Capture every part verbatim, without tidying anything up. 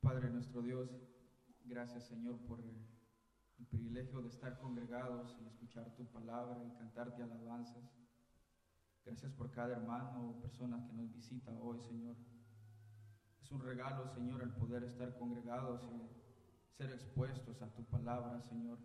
Padre nuestro Dios, gracias Señor por el privilegio de estar congregados y escuchar tu palabra y cantarte alabanzas. Gracias por cada hermano o persona que nos visita hoy, Señor. Es un regalo, Señor, el poder estar congregados y ser expuestos a tu palabra, Señor.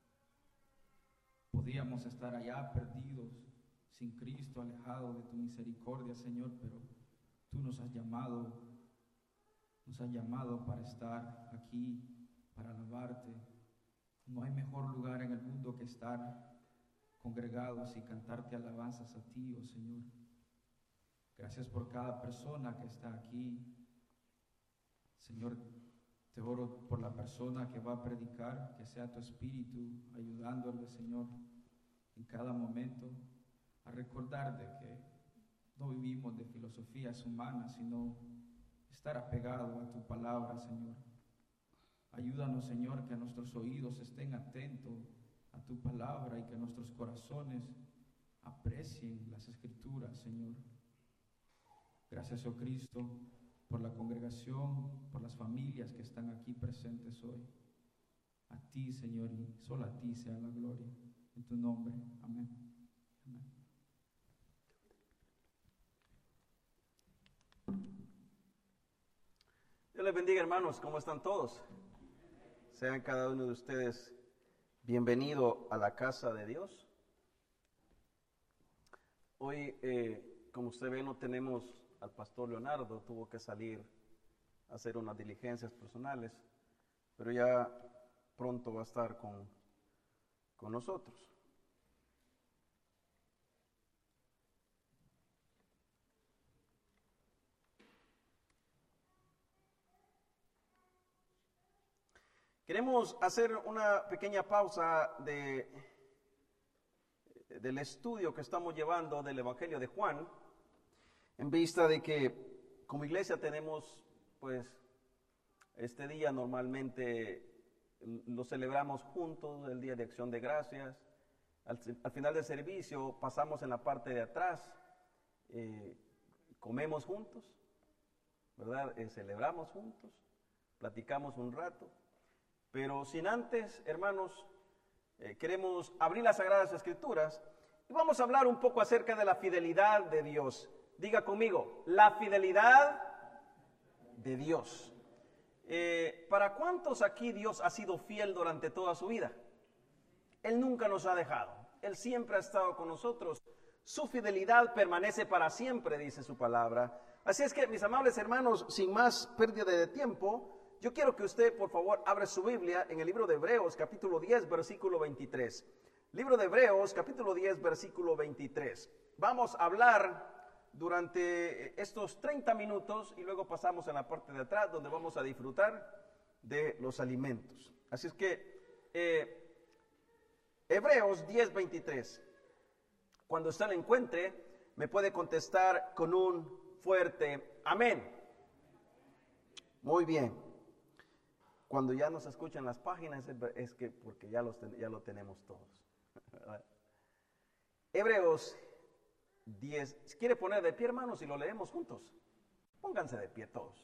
Podíamos estar allá perdidos, sin Cristo, alejados de tu misericordia, Señor, pero tú nos has llamado, nos has llamado para estar aquí, para alabarte. No hay mejor lugar en el mundo que estar congregados y cantarte alabanzas a ti, oh Señor. Gracias por cada persona que está aquí. Señor, te oro por la persona que va a predicar, que sea tu espíritu ayudándole, Señor, en cada momento a recordar de que no vivimos de filosofías humanas, sino estar apegado a tu palabra, Señor. Ayúdanos, Señor, que nuestros oídos estén atentos a tu palabra y que nuestros corazones aprecien las Escrituras, Señor. Gracias, oh Cristo, por la congregación, por las familias que están aquí presentes hoy. A ti, Señor, y solo a ti sea la gloria. En tu nombre, amén. Amén. Dios les bendiga, hermanos. ¿Cómo están todos? Sean cada uno de ustedes bienvenido a la casa de Dios. Hoy, eh, como usted ve, no tenemos al pastor Leonardo, tuvo que salir a hacer unas diligencias personales, pero ya pronto va a estar con, con nosotros. Queremos hacer una pequeña pausa de, del estudio que estamos llevando del Evangelio de Juan, en vista de que como iglesia tenemos, pues, este día normalmente lo celebramos juntos, el Día de Acción de Gracias. Al, al final del servicio pasamos en la parte de atrás, eh, comemos juntos, ¿verdad? Eh, celebramos juntos, platicamos un rato. Pero sin antes, hermanos, eh, queremos abrir las Sagradas Escrituras y vamos a hablar un poco acerca de la fidelidad de Dios. Diga conmigo, la fidelidad de Dios. Eh, ¿Para cuántos aquí Dios ha sido fiel durante toda su vida? Él nunca nos ha dejado. Él siempre ha estado con nosotros. Su fidelidad permanece para siempre, dice su palabra. Así es que, mis amables hermanos, sin más pérdida de tiempo, yo quiero que usted, por favor, abra su Biblia en el libro de Hebreos, capítulo diez, versículo veintitrés. Libro de Hebreos, capítulo diez, versículo veintitrés. Vamos a hablar durante estos treinta minutos y luego pasamos a la parte de atrás donde vamos a disfrutar de los alimentos. Así es que, eh, Hebreos diez, veintitrés. Cuando usted lo encuentre, me puede contestar con un fuerte amén. Muy bien. Cuando ya nos escuchan las páginas es que porque ya, los, ya lo tenemos todos. Hebreos diez. Si quiere poner de pie, hermanos, y lo leemos juntos. Pónganse de pie todos.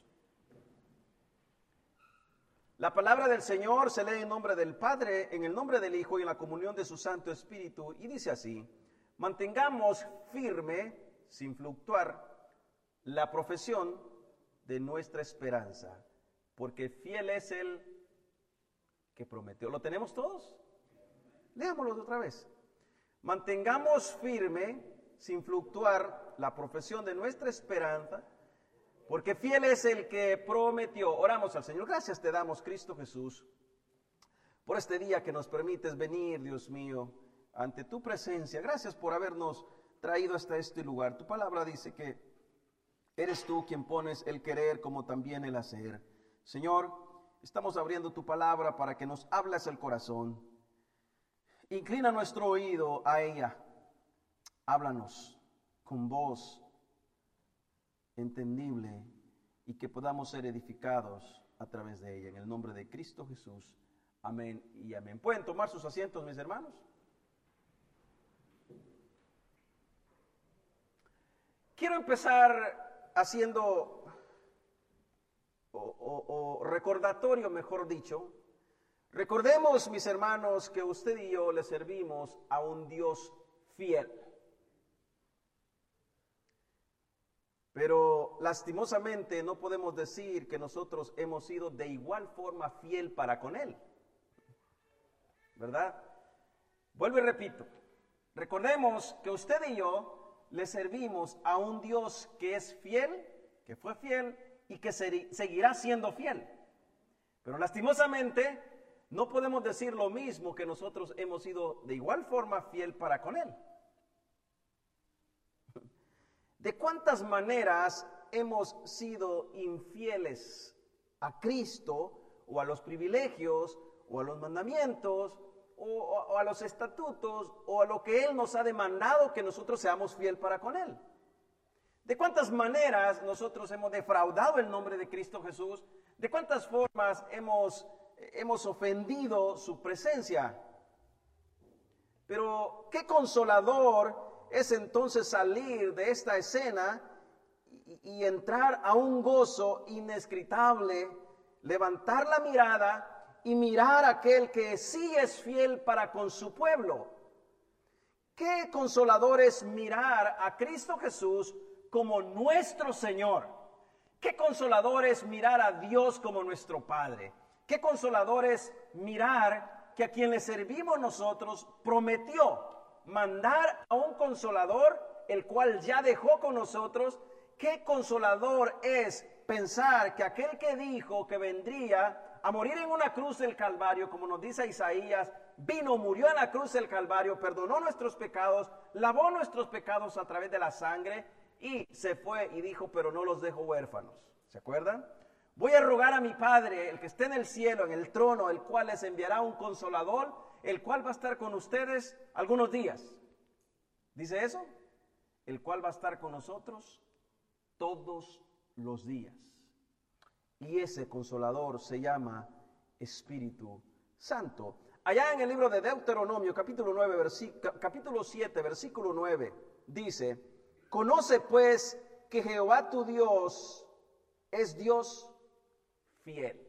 La palabra del Señor se lee en nombre del Padre, en el nombre del Hijo y en la comunión de su Santo Espíritu. Y dice así: mantengamos firme, sin fluctuar, la profesión de nuestra esperanza, porque fiel es el que prometió. ¿Lo tenemos todos? Leámoslo otra vez. Mantengamos firme, sin fluctuar, la profesión de nuestra esperanza, porque fiel es el que prometió. Oramos al Señor. Gracias te damos, Cristo Jesús, por este día que nos permites venir, Dios mío, ante tu presencia. Gracias por habernos traído hasta este lugar. Tu palabra dice que eres tú quien pones el querer como también el hacer. Señor, estamos abriendo tu palabra para que nos hables el corazón. Inclina nuestro oído a ella. Háblanos con voz entendible y que podamos ser edificados a través de ella. En el nombre de Cristo Jesús. Amén y amén. ¿Pueden tomar sus asientos, mis hermanos? Quiero empezar haciendo o, o, o recordatorio, mejor dicho. Recordemos, mis hermanos, que usted y yo le servimos a un Dios fiel. Pero lastimosamente no podemos decir que nosotros hemos sido de igual forma fiel para con Él. ¿Verdad? Vuelvo y repito. Recordemos que usted y yo le servimos a un Dios que es fiel, que fue fiel y que seguirá siendo fiel. Pero lastimosamente no podemos decir lo mismo, que nosotros hemos sido de igual forma fiel para con Él. ¿De cuántas maneras hemos sido infieles a Cristo o a los privilegios o a los mandamientos o, o, o a los estatutos o a lo que Él nos ha demandado que nosotros seamos fiel para con Él? ¿De cuántas maneras nosotros hemos defraudado el nombre de Cristo Jesús? ¿De cuántas formas hemos, hemos ofendido su presencia? Pero qué consolador es entonces salir de esta escena y, y entrar a un gozo inescritable, levantar la mirada y mirar a aquel que sí es fiel para con su pueblo. Qué consolador es mirar a Cristo Jesús como nuestro Señor. Qué consolador es mirar a Dios como nuestro Padre. Qué consolador es mirar que a quien le servimos nosotros prometió mandar a un consolador, el cual ya dejó con nosotros. Qué consolador es pensar que aquel que dijo que vendría a morir en una cruz del Calvario, como nos dice Isaías, vino, murió en la cruz del Calvario, perdonó nuestros pecados, lavó nuestros pecados a través de la sangre y se fue y dijo, pero no los dejo huérfanos. ¿Se acuerdan? Voy a rogar a mi Padre, el que esté en el cielo, en el trono, el cual les enviará un consolador, el cual va a estar con ustedes algunos días. ¿Dice eso? El cual va a estar con nosotros todos los días. Y ese consolador se llama Espíritu Santo. Allá en el libro de Deuteronomio, capítulo nueve, versículo, capítulo siete, versículo nueve, dice: conoce pues que Jehová tu Dios es Dios fiel,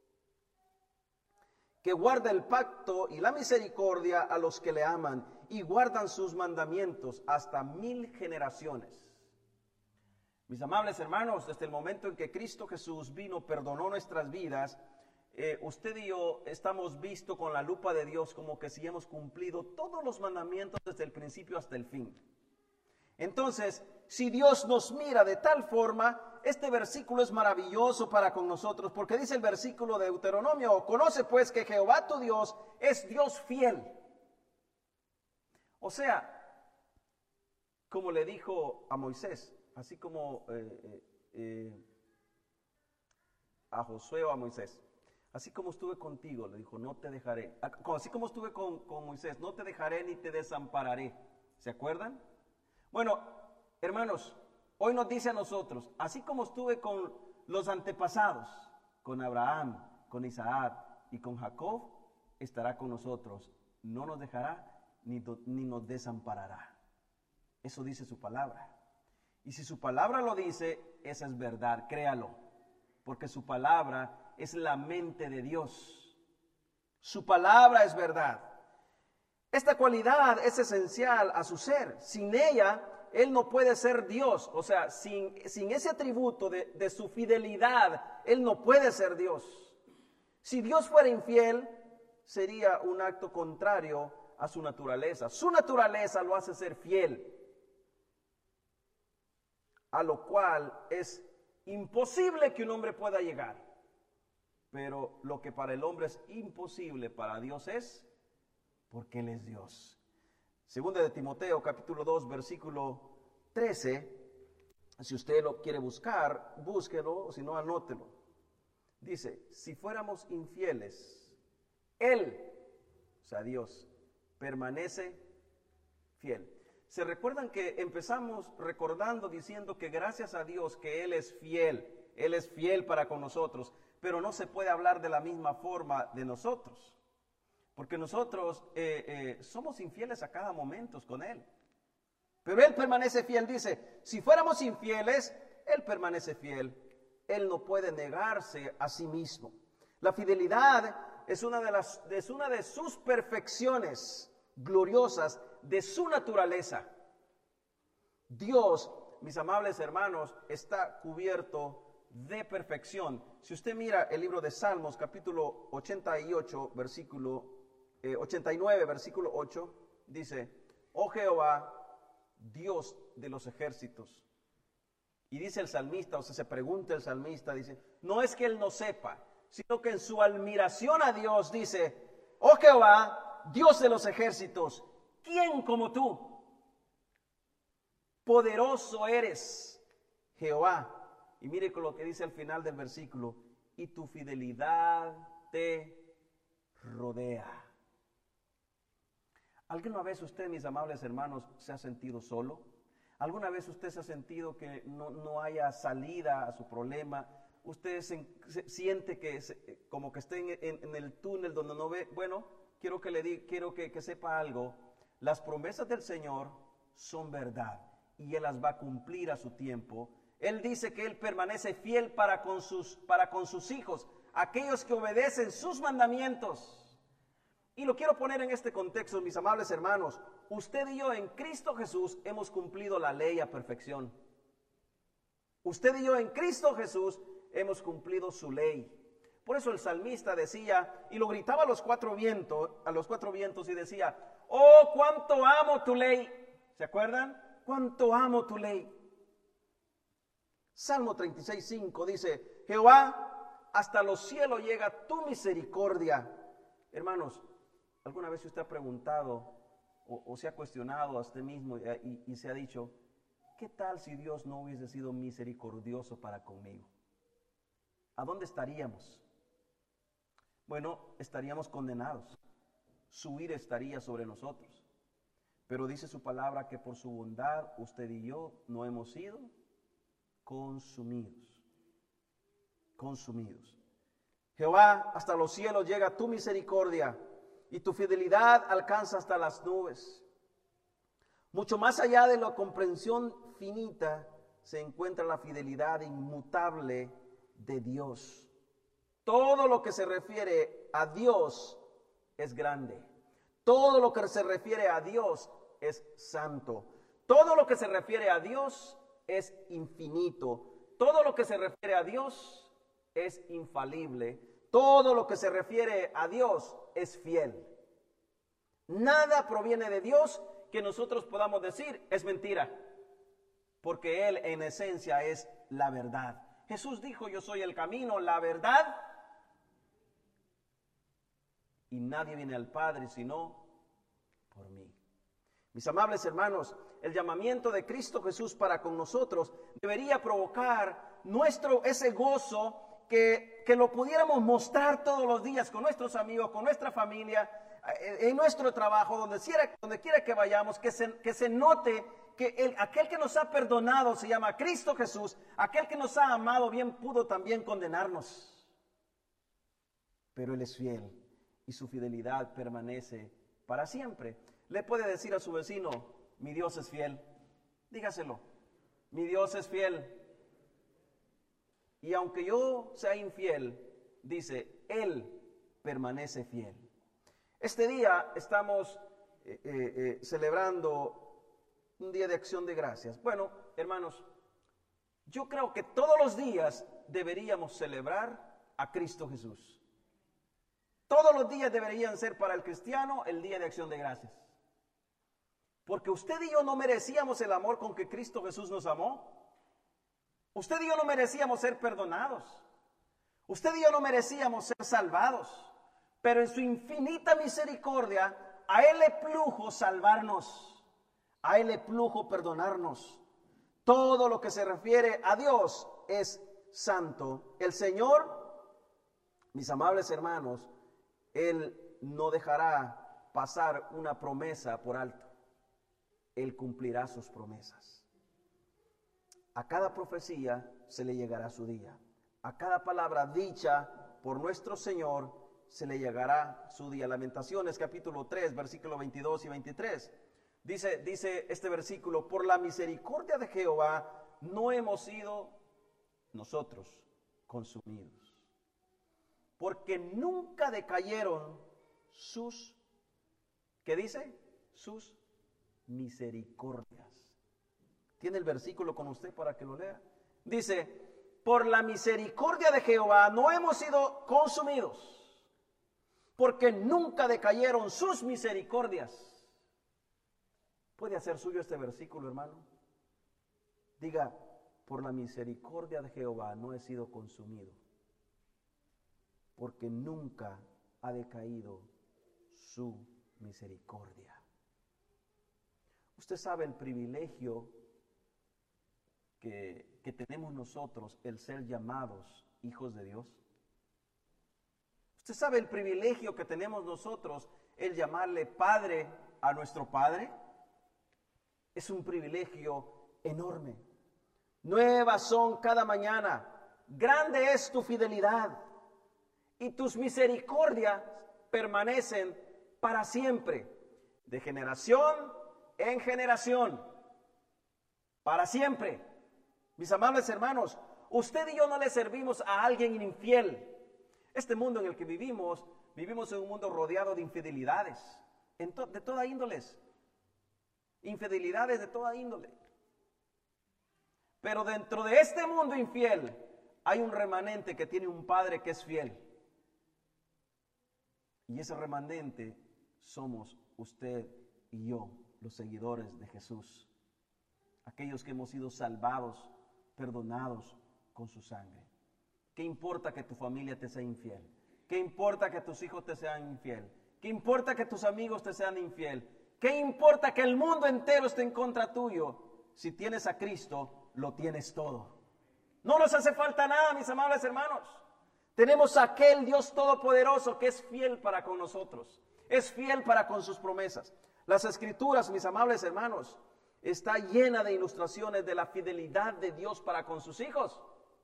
que guarda el pacto y la misericordia a los que le aman y guardan sus mandamientos hasta mil generaciones. Mis amables hermanos, desde el momento en que Cristo Jesús vino, perdonó nuestras vidas, eh, usted y yo estamos vistos con la lupa de Dios como que si hemos cumplido todos los mandamientos desde el principio hasta el fin. Entonces, si Dios nos mira de tal forma, este versículo es maravilloso para con nosotros, porque dice el versículo de Deuteronomio: conoce pues que Jehová tu Dios es Dios fiel. O sea, como le dijo a Moisés, así como eh, eh, eh, a Josué o a Moisés, así como estuve contigo, le dijo, no te dejaré, así como estuve con, con Moisés, no te dejaré ni te desampararé. ¿Se acuerdan? Bueno, hermanos, hoy nos dice a nosotros, así como estuve con los antepasados, con Abraham, con Isaac y con Jacob, estará con nosotros, no nos dejará ni, ni nos desamparará. Eso dice su palabra. Y si su palabra lo dice, esa es verdad, créalo, porque su palabra es la mente de Dios. Su palabra es verdad. Esta cualidad es esencial a su ser. Sin ella, Él no puede ser Dios. O sea, sin, sin ese atributo de, de su fidelidad, Él no puede ser Dios. Si Dios fuera infiel, sería un acto contrario a su naturaleza. Su naturaleza lo hace ser fiel, a lo cual es imposible que un hombre pueda llegar. Pero lo que para el hombre es imposible, para Dios es, porque Él es Dios. Segunda de Timoteo, capítulo dos, versículo trece. Si usted lo quiere buscar, búsquelo, o si no, anótelo. Dice, si fuéramos infieles, Él, o sea Dios, permanece fiel. ¿Se recuerdan que empezamos recordando, diciendo que gracias a Dios que Él es fiel, Él es fiel para con nosotros, pero no se puede hablar de la misma forma de nosotros? Porque nosotros eh, eh, somos infieles a cada momento con Él. Pero Él permanece fiel, dice, si fuéramos infieles, Él permanece fiel, Él no puede negarse a sí mismo. La fidelidad es una de, las, es una de sus perfecciones gloriosas, de su naturaleza. Dios, mis amables hermanos, está cubierto de perfección. Si usted mira el libro de Salmos, capítulo ochenta y ocho, versículo eh, ochenta y nueve, versículo ocho, dice: oh Jehová, Dios de los ejércitos. Y dice el salmista, o sea, se pregunta el salmista, dice, no es que él no sepa, sino que en su admiración a Dios dice: oh Jehová, Dios de los ejércitos, ¿quién como tú? Poderoso eres, Jehová. Y mire con lo que dice al final del versículo: y tu fidelidad te rodea. ¿Alguna vez usted, mis amables hermanos, se ha sentido solo? ¿Alguna vez usted se ha sentido que no, no haya salida a su problema? Usted se, se, siente que se, como que está en, en, en el túnel donde no ve. Bueno, quiero que le diga, quiero que, que sepa algo. Las promesas del Señor son verdad y Él las va a cumplir a su tiempo. Él dice que Él permanece fiel para con sus, para con sus hijos, aquellos que obedecen sus mandamientos. Y lo quiero poner en este contexto, mis amables hermanos. Usted y yo en Cristo Jesús hemos cumplido la ley a perfección. Usted y yo en Cristo Jesús hemos cumplido su ley. Por eso el salmista decía, y lo gritaba a los cuatro vientos, a los cuatro vientos y decía: oh, cuánto amo tu ley. ¿Se acuerdan? Cuánto amo tu ley. Salmo treinta y seis, cinco dice: Jehová, hasta los cielos llega tu misericordia. Hermanos, ¿alguna vez usted ha preguntado o, o se ha cuestionado a usted mismo y, y, y se ha dicho: ¿qué tal si Dios no hubiese sido misericordioso para conmigo? ¿A dónde estaríamos? Bueno, estaríamos condenados. Su ira estaría sobre nosotros. Pero dice su palabra que por su bondad usted y yo no hemos sido consumidos. Consumidos. Jehová, hasta los cielos llega tu misericordia y tu fidelidad alcanza hasta las nubes. Mucho más allá de la comprensión finita se encuentra la fidelidad inmutable de Dios. Todo lo que se refiere a Dios es grande. Todo lo que se refiere a Dios es santo. Todo lo que se refiere a Dios es infinito. Todo lo que se refiere a Dios es infalible. Todo lo que se refiere a Dios es fiel. Nada proviene de Dios que nosotros podamos decir es mentira, porque Él en esencia es la verdad. Jesús dijo: yo soy el camino, la verdad, y nadie viene al Padre sino por mí. Mis amables hermanos, el llamamiento de Cristo Jesús para con nosotros debería provocar nuestro ese gozo que, que lo pudiéramos mostrar todos los días con nuestros amigos, con nuestra familia, en nuestro trabajo, donde quiera, donde quiera que vayamos, que se, que se note que el, aquel que nos ha perdonado se llama Cristo Jesús. Aquel que nos ha amado bien pudo también condenarnos, pero Él es fiel y su fidelidad permanece para siempre. Le puede decir a su vecino: mi Dios es fiel. Dígaselo: mi Dios es fiel. Y aunque yo sea infiel, dice, Él permanece fiel. Este día estamos eh, eh, eh, celebrando un día de acción de gracias. Bueno, hermanos, yo creo que todos los días deberíamos celebrar a Cristo Jesús. Todos los días deberían ser para el cristiano el día de acción de gracias. Porque usted y yo no merecíamos el amor con que Cristo Jesús nos amó. Usted y yo no merecíamos ser perdonados. Usted y yo no merecíamos ser salvados. Pero en su infinita misericordia, a Él le plujo salvarnos. A Él le plujo perdonarnos. Todo lo que se refiere a Dios es santo. El Señor, mis amables hermanos, Él no dejará pasar una promesa por alto. Él cumplirá sus promesas. A cada profecía se le llegará su día. A cada palabra dicha por nuestro Señor se le llegará su día. Lamentaciones capítulo tres, versículos veintidós y veintitrés. Dice, dice este versículo: por la misericordia de Jehová no hemos sido nosotros consumidos. Porque nunca decayeron sus, ¿qué dice? Sus misericordias. ¿Tiene el versículo con usted para que lo lea? Dice, por la misericordia de Jehová no hemos sido consumidos, porque nunca decayeron sus misericordias. ¿Puede hacer suyo este versículo, hermano? Diga, por la misericordia de Jehová no he sido consumido, porque nunca ha decaído su misericordia. Usted sabe el privilegio que, que tenemos nosotros, el ser llamados hijos de Dios. Usted sabe el privilegio que tenemos nosotros, el llamarle Padre a nuestro Padre. Es un privilegio enorme. Nuevas son cada mañana, grande es tu fidelidad, y tus misericordias permanecen para siempre, de generación en generación, para siempre. Mis amables hermanos, usted y yo no le servimos a alguien infiel. Este mundo en el que vivimos, vivimos en un mundo rodeado de infidelidades, en to- de toda índoles, infidelidades de toda índole. Pero dentro de este mundo infiel hay un remanente que tiene un Padre que es fiel. Y ese remanente somos usted y yo, los seguidores de Jesús. Aquellos que hemos sido salvados, perdonados con su sangre. ¿Qué importa que tu familia te sea infiel? ¿Qué importa que tus hijos te sean infiel? ¿Qué importa que tus amigos te sean infiel? ¿Qué importa que el mundo entero esté en contra tuyo? Si tienes a Cristo, lo tienes todo. No nos hace falta nada, mis amables hermanos. Tenemos a aquel Dios todopoderoso que es fiel para con nosotros. Es fiel para con sus promesas. Las Escrituras, mis amables hermanos, está llena de ilustraciones de la fidelidad de Dios para con sus hijos.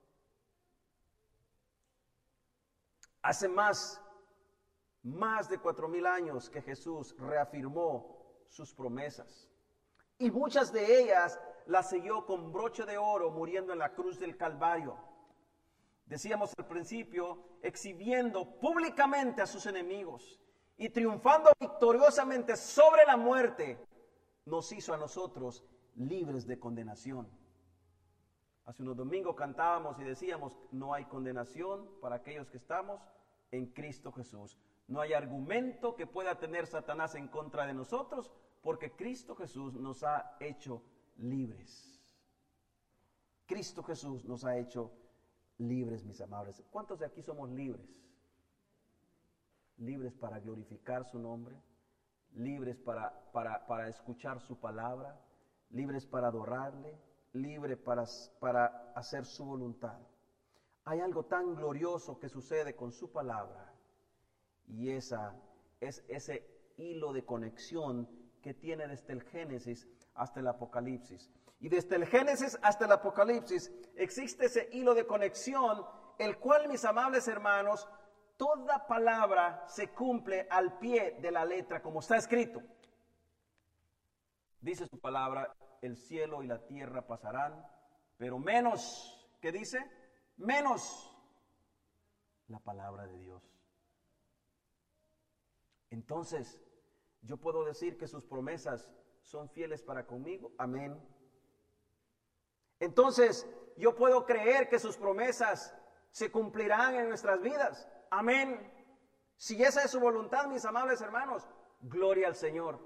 Hace más, más de cuatro mil años que Jesús reafirmó sus promesas. Y muchas de ellas las selló con broche de oro muriendo en la cruz del Calvario. Decíamos al principio, exhibiendo públicamente a sus enemigos y triunfando victoriosamente sobre la muerte, nos hizo a nosotros libres de condenación. Hace unos domingos cantábamos y decíamos, no hay condenación para aquellos que estamos en Cristo Jesús. No hay argumento que pueda tener Satanás en contra de nosotros, porque Cristo Jesús nos ha hecho libres. Cristo Jesús nos ha hecho libres, mis amables. ¿Cuántos de aquí somos libres? Libres para glorificar su nombre, libres para, para, para escuchar su palabra, libres para adorarle, libres para, para hacer su voluntad. Hay algo tan glorioso que sucede con su palabra, y esa es ese hilo de conexión que tiene desde el Génesis hasta el Apocalipsis. Y desde el Génesis hasta el Apocalipsis existe ese hilo de conexión, el cual, mis amables hermanos, toda palabra se cumple al pie de la letra, como está escrito. Dice su palabra, el cielo y la tierra pasarán, pero menos, ¿qué dice? Menos la palabra de Dios. Entonces, yo puedo decir que sus promesas son fieles para conmigo. Amén. Entonces, yo puedo creer que sus promesas se cumplirán en nuestras vidas. Amén. Si esa es su voluntad, mis amables hermanos, gloria al Señor.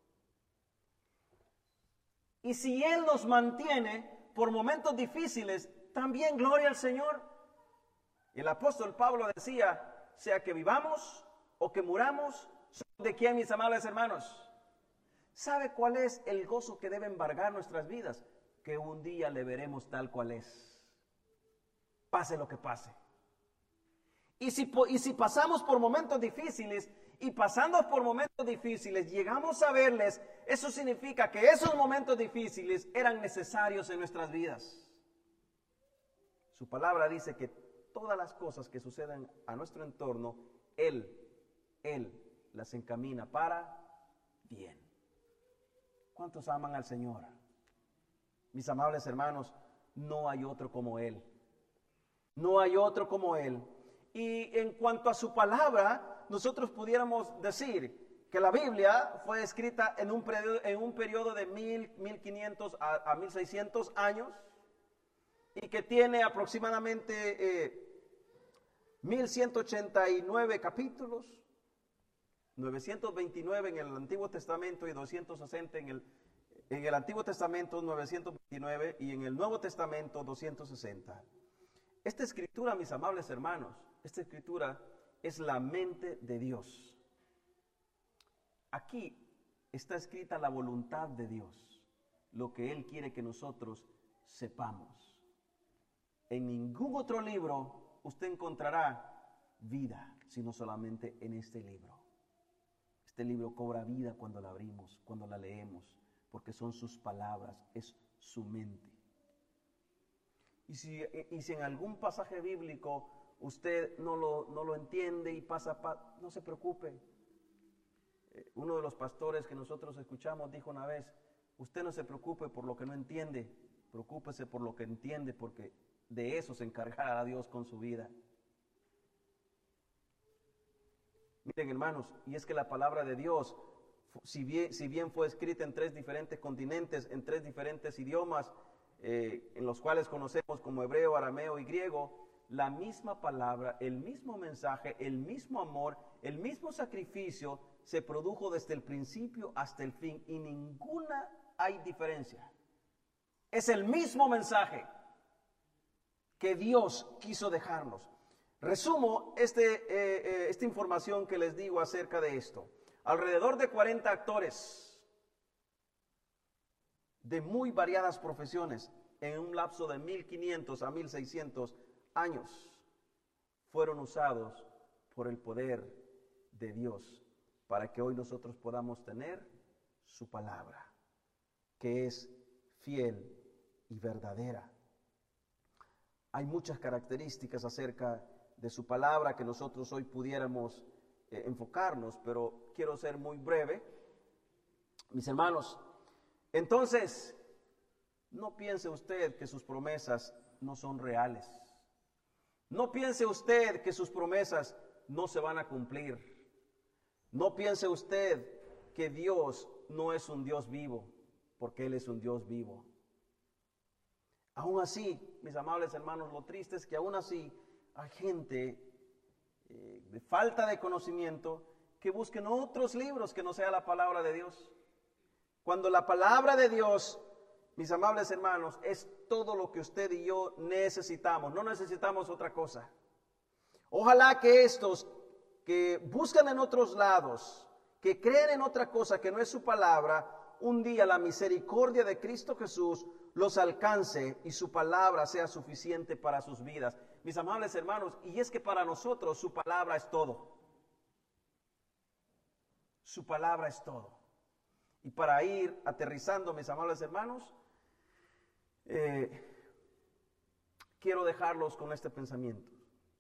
Y si Él nos mantiene por momentos difíciles, también gloria al Señor. El apóstol Pablo decía, sea que vivamos o que muramos, ¿de quién, mis amables hermanos? ¿Sabe cuál es el gozo que debe embargar nuestras vidas? Que un día le veremos tal cual es, pase lo que pase. Y si, y si pasamos por momentos difíciles, y pasando por momentos difíciles, llegamos a verles, eso significa que esos momentos difíciles eran necesarios en nuestras vidas. Su palabra dice que todas las cosas que suceden a nuestro entorno, Él, Él las encamina para bien. ¿Cuántos aman al Señor? Mis amables hermanos, no hay otro como Él. No hay otro como Él. Y en cuanto a su palabra, nosotros pudiéramos decir que la Biblia fue escrita en un periodo, en un periodo de mil, mil quinientos a, a mil seiscientos años y que tiene aproximadamente eh, mil ciento ochenta y nueve capítulos, novecientos veintinueve en el Antiguo Testamento y doscientos sesenta en el, en el Antiguo Testamento, novecientos veintinueve, y en el Nuevo Testamento, doscientos sesenta. Esta escritura, mis amables hermanos, esta escritura es la mente de Dios. Aquí está escrita la voluntad de Dios, lo que Él quiere que nosotros sepamos. En ningún otro libro usted encontrará vida, sino solamente en este libro. Este libro cobra vida cuando la abrimos, cuando la leemos, porque son sus palabras, es su mente. Y si, y si en algún pasaje bíblico usted no lo, no lo entiende y pasa, pa, no se preocupe. Eh, uno de los pastores que nosotros escuchamos dijo una vez, usted no se preocupe por lo que no entiende, preocúpese por lo que entiende, porque de eso se encargará Dios con su vida. Miren, hermanos, y es que la palabra de Dios, si bien, si bien fue escrita en tres diferentes continentes, en tres diferentes idiomas, eh, en los cuales conocemos como hebreo, arameo y griego, la misma palabra, el mismo mensaje, el mismo amor, el mismo sacrificio se produjo desde el principio hasta el fin y ninguna hay diferencia. Es el mismo mensaje que Dios quiso dejarnos. Resumo este, eh, eh, esta información que les digo acerca de esto. Alrededor de cuarenta actores de muy variadas profesiones en un lapso de mil quinientos a mil seiscientos años fueron usados por el poder de Dios para que hoy nosotros podamos tener su palabra, que es fiel y verdadera. Hay muchas características acerca de su palabra que nosotros hoy pudiéramos eh, enfocarnos, pero quiero ser muy breve. Mis hermanos, entonces, no piense usted que sus promesas no son reales. No piense usted que sus promesas no se van a cumplir. No piense usted que Dios no es un Dios vivo, porque Él es un Dios vivo. Aún así, mis amables hermanos, lo triste es que aún así hay gente eh, de falta de conocimiento que busquen otros libros que no sea la palabra de Dios. Cuando la palabra de Dios, mis amables hermanos, es todo lo que usted y yo necesitamos. No necesitamos otra cosa. Ojalá que estos que buscan en otros lados, que creen en otra cosa que no es su palabra, un día la misericordia de Cristo Jesús los alcance y su palabra sea suficiente para sus vidas. Mis amables hermanos, y es que para nosotros su palabra es todo. Su palabra es todo. Y para ir aterrizando, mis amables hermanos, eh, quiero dejarlos con este pensamiento.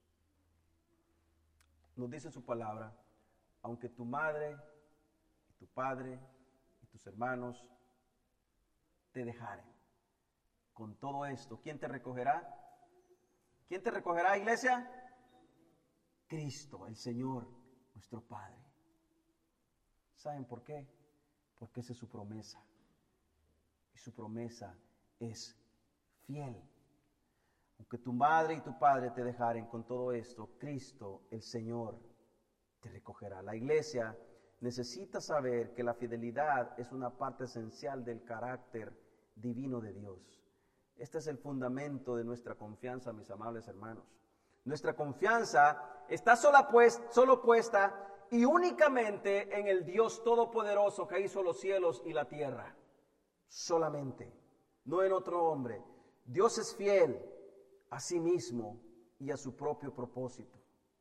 Nos dice su palabra, aunque tu madre, y tu padre, y tus hermanos te dejaren. Con todo esto, ¿quién te recogerá? ¿Quién te recogerá, iglesia? Cristo, el Señor, nuestro Padre. ¿Saben por qué? Porque esa es su promesa. Y su promesa es fiel. Aunque tu madre y tu padre te dejaren, con todo esto, Cristo, el Señor, te recogerá. La iglesia necesita saber que la fidelidad es una parte esencial del carácter divino de Dios. Este es el fundamento de nuestra confianza, mis amables hermanos. Nuestra confianza está sola pues, solo puesta y únicamente en el Dios Todopoderoso que hizo los cielos y la tierra. Solamente, no en otro hombre. Dios es fiel a sí mismo y a su propio propósito.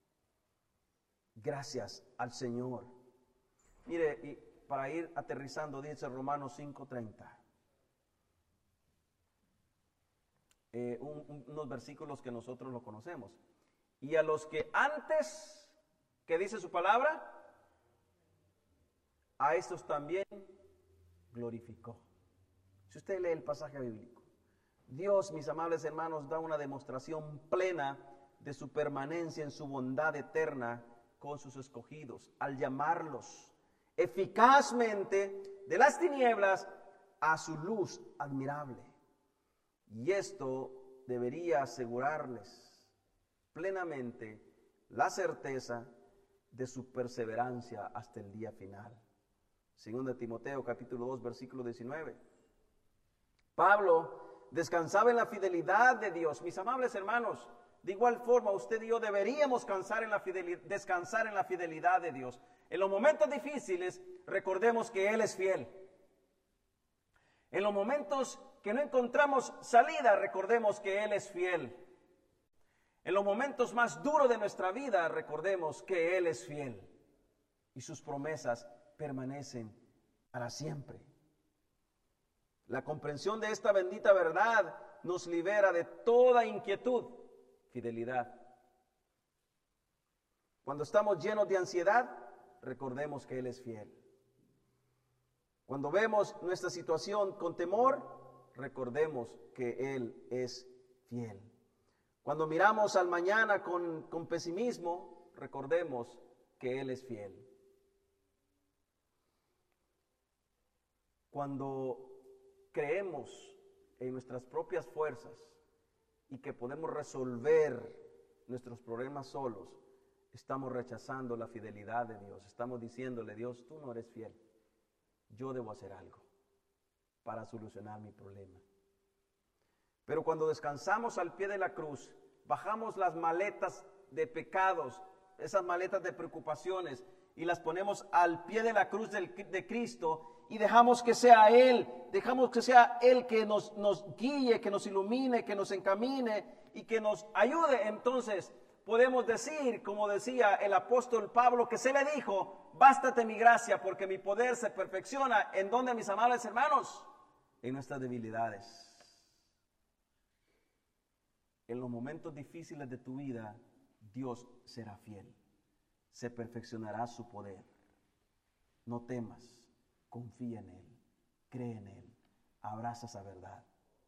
Gracias al Señor. Mire, y para ir aterrizando, dice Romanos cinco treinta. Eh, un, un, unos versículos que nosotros lo conocemos. Y a los que antes, que dice su palabra, a estos también glorificó. Si usted lee el pasaje bíblico, Dios, mis amables hermanos, da una demostración plena de su permanencia en su bondad eterna con sus escogidos, al llamarlos eficazmente de las tinieblas a su luz admirable. Y esto debería asegurarles plenamente la certeza de su perseverancia hasta el día final. Segunda de Timoteo capítulo dos versículo diecinueve. Pablo descansaba en la fidelidad de Dios. Mis amables hermanos, de igual forma usted y yo deberíamos descansar en la fidelidad, descansar en la fidelidad de Dios. En los momentos difíciles recordemos que Él es fiel. En los momentos que no encontramos salida recordemos que Él es fiel. En los momentos más duros de nuestra vida recordemos que Él es fiel y sus promesas permanecen para siempre. La comprensión de esta bendita verdad nos libera de toda inquietud, fidelidad. Cuando estamos llenos de ansiedad, recordemos que Él es fiel. Cuando vemos nuestra situación con temor, recordemos que Él es fiel. Cuando miramos al mañana con, con pesimismo, recordemos que Él es fiel. Cuando creemos en nuestras propias fuerzas y que podemos resolver nuestros problemas solos, estamos rechazando la fidelidad de Dios. Estamos diciéndole, Dios, tú no eres fiel. Yo debo hacer algo para solucionar mi problema. Pero cuando descansamos al pie de la cruz, bajamos las maletas de pecados, esas maletas de preocupaciones, y las ponemos al pie de la cruz del, de Cristo, y dejamos que sea Él, dejamos que sea Él que nos, nos guíe, que nos ilumine, que nos encamine y que nos ayude. Entonces podemos decir, como decía el apóstol Pablo, que se le dijo, bástate mi gracia, porque mi poder se perfecciona, ¿en dónde, mis amables hermanos? En nuestras debilidades. En los momentos difíciles de tu vida, Dios será fiel. Se perfeccionará su poder. No temas, confía en Él, cree en Él, abraza esa verdad.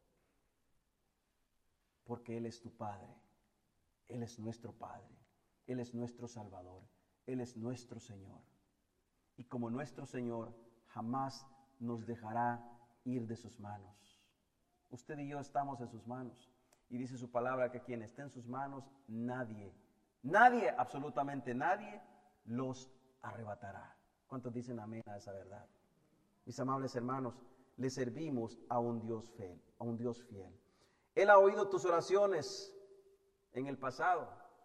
Porque Él es tu Padre, Él es nuestro Padre, Él es nuestro Salvador, Él es nuestro Señor. Y como nuestro Señor, jamás nos dejará ir de sus manos. Usted y yo estamos en sus manos. Y dice su palabra que quien esté en sus manos, nadie, nadie, absolutamente nadie, los arrebatará. ¿Cuántos dicen amén a esa verdad? Mis amables hermanos, le servimos a un Dios fiel, a un Dios fiel. Él ha oído tus oraciones en el pasado.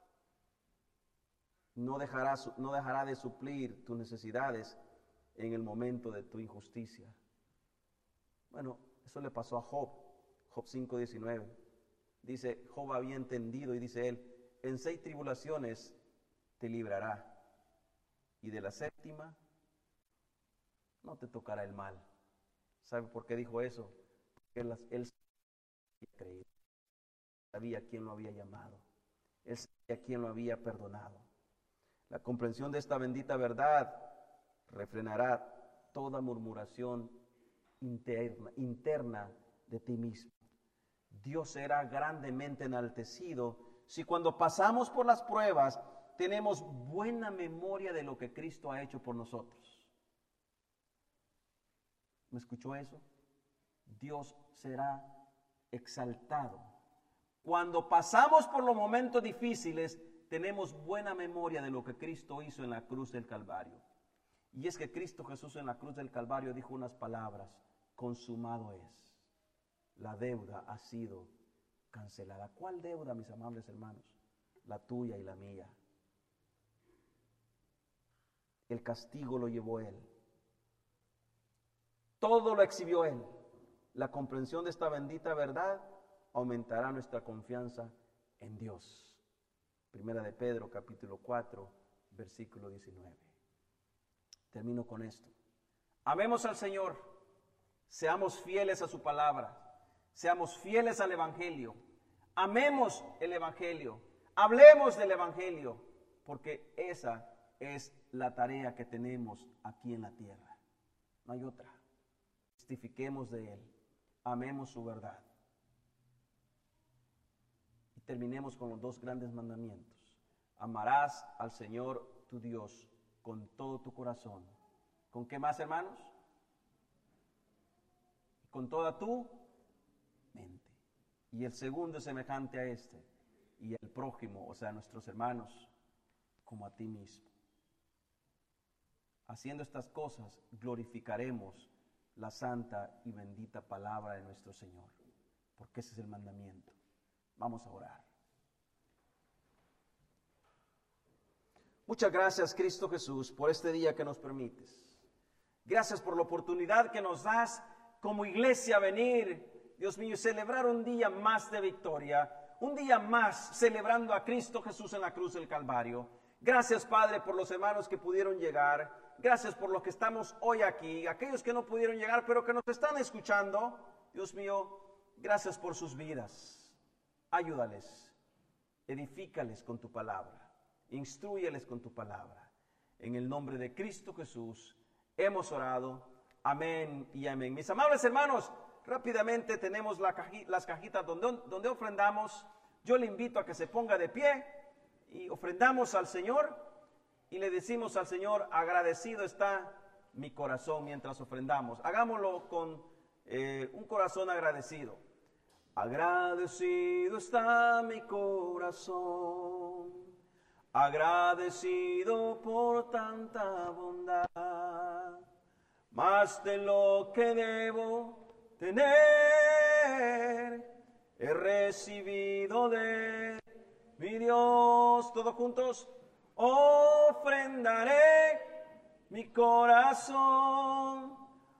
No dejará, no dejará de suplir tus necesidades en el momento de tu injusticia. Bueno, eso le pasó a Job, Job cinco diecinueve. Dice, Job había entendido y dice él, en seis tribulaciones te librará, y de la séptima no te tocará el mal. ¿Sabe por qué dijo eso? Porque él, él sabía creído, sabía quién lo había llamado, él sabía quién lo había perdonado. La comprensión de esta bendita verdad refrenará toda murmuración interna, interna de ti mismo. Dios será grandemente enaltecido si cuando pasamos por las pruebas tenemos buena memoria de lo que Cristo ha hecho por nosotros. ¿Me escuchó eso? Dios será exaltado. Cuando pasamos por los momentos difíciles, tenemos buena memoria de lo que Cristo hizo en la cruz del Calvario. Y es que Cristo Jesús en la cruz del Calvario dijo unas palabras, consumado es. La deuda ha sido cancelada. ¿Cuál deuda, mis amables hermanos? La tuya y la mía. El castigo lo llevó Él. Todo lo exhibió Él. La comprensión de esta bendita verdad aumentará nuestra confianza en Dios. Primera de Pedro, capítulo cuatro, versículo diecinueve. Termino con esto. Amemos al Señor. Seamos fieles a su palabra. Seamos fieles al Evangelio. Amemos el Evangelio. Hablemos del Evangelio. Porque esa es la tarea que tenemos aquí en la tierra. No hay otra. Testifiquemos de Él. Amemos su verdad. terminemos con los dos grandes mandamientos. Amarás al Señor tu Dios con todo tu corazón. ¿Con qué más, hermanos? Con toda tu mente. Y el segundo es semejante a este. Y el prójimo, o sea, nuestros hermanos, como a ti mismo. Haciendo estas cosas, glorificaremos la santa y bendita palabra de nuestro Señor. Porque ese es el mandamiento. Vamos a orar. Muchas gracias, Cristo Jesús, por este día que nos permites. Gracias por la oportunidad que nos das como iglesia venir, Dios mío, celebrar un día más de victoria, un día más celebrando a Cristo Jesús en la cruz del Calvario. Gracias, Padre, por los hermanos que pudieron llegar. Gracias por los que estamos hoy aquí, aquellos que no pudieron llegar, pero que nos están escuchando. Dios mío, gracias por sus vidas. Ayúdales, edifícales con tu palabra, instrúyeles con tu palabra. En el nombre de Cristo Jesús hemos orado. Amén y amén. Mis amables hermanos, rápidamente tenemos la caji, las cajitas donde, donde ofrendamos. Yo le invito a que se ponga de pie y ofrendamos al Señor y le decimos al Señor, agradecido está mi corazón mientras ofrendamos. Hagámoslo con eh, un corazón agradecido. Agradecido está mi corazón, agradecido por tanta bondad, más de lo que debo tener, he recibido de mi Dios. Todos juntos, ofrendaré mi corazón,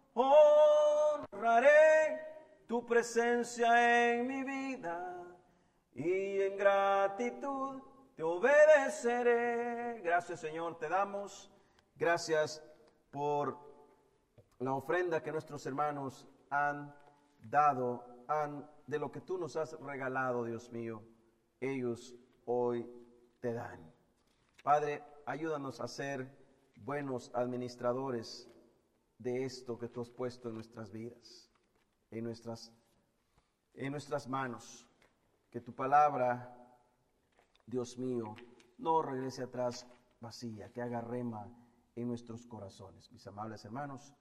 honraré tu presencia en mi vida y en gratitud te obedeceré. Gracias, Señor, te damos. Gracias por la ofrenda que nuestros hermanos han dado, han, de lo que tú nos has regalado, Dios mío, ellos hoy te dan. Padre, ayúdanos a ser buenos administradores de esto que tú has puesto en nuestras vidas, en nuestras, en nuestras manos. Que tu palabra, Dios mío, no regrese atrás vacía, que haga rema en nuestros corazones. Mis amables hermanos,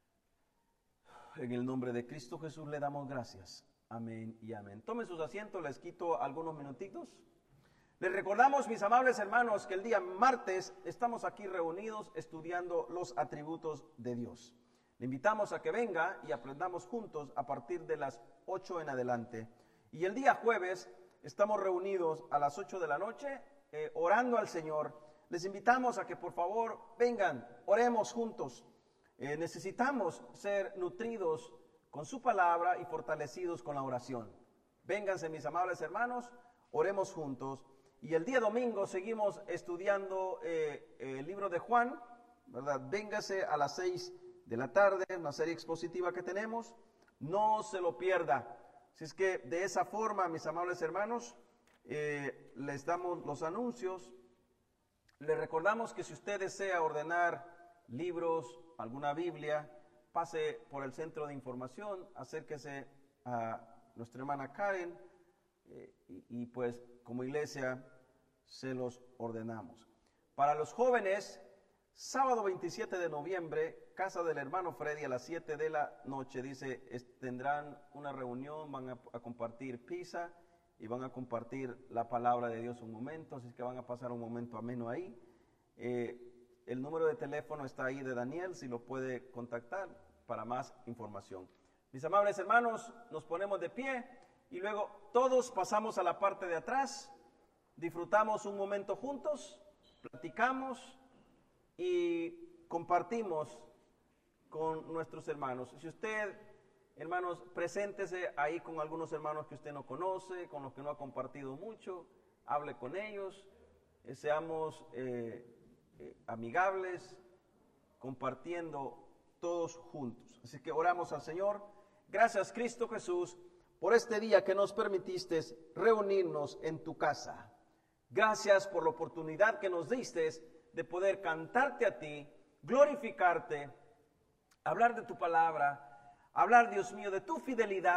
en el nombre de Cristo Jesús le damos gracias. Amén y amén. Tomen sus asientos, les quito algunos minutitos. Les recordamos, mis amables hermanos, que el día martes estamos aquí reunidos estudiando los atributos de Dios. Le invitamos a que venga y aprendamos juntos a partir de las ocho en adelante. Y el día jueves estamos reunidos a las ocho de la noche eh, orando al Señor. Les invitamos a que por favor vengan, oremos juntos. Eh, necesitamos ser nutridos con su palabra y fortalecidos con la oración. Vénganse, mis amables hermanos, oremos juntos. Y el día domingo seguimos estudiando eh, el libro de Juan, ¿verdad? Véngase a las seis de la tarde, una serie expositiva que tenemos, no se lo pierda. Así es que de esa forma, mis amables hermanos, eh, les damos los anuncios. Les recordamos que si usted desea ordenar libros, alguna Biblia, pase por el centro de información, acérquese a nuestra hermana Karen eh, y, y pues como iglesia se los ordenamos. Para los jóvenes, sábado veintisiete de noviembre, casa del hermano Freddy a las siete de la noche, dice, es, tendrán una reunión, van a, a compartir pizza y van a compartir la palabra de Dios un momento, así que van a pasar un momento ameno ahí. Eh, el número de teléfono está ahí de Daniel, si lo puede contactar para más información. Mis amables hermanos, nos ponemos de pie y luego todos pasamos a la parte de atrás, disfrutamos un momento juntos, platicamos y compartimos con nuestros hermanos. Si usted, hermanos, preséntese ahí con algunos hermanos que usted no conoce, con los que no ha compartido mucho, hable con ellos, eh, seamos eh, eh, amigables, compartiendo todos juntos. Así que oramos al Señor. Gracias, Cristo Jesús, por este día que nos permitiste reunirnos en tu casa. Gracias por la oportunidad que nos diste de poder cantarte a ti, glorificarte, hablar de tu palabra, hablar, Dios mío, de tu fidelidad.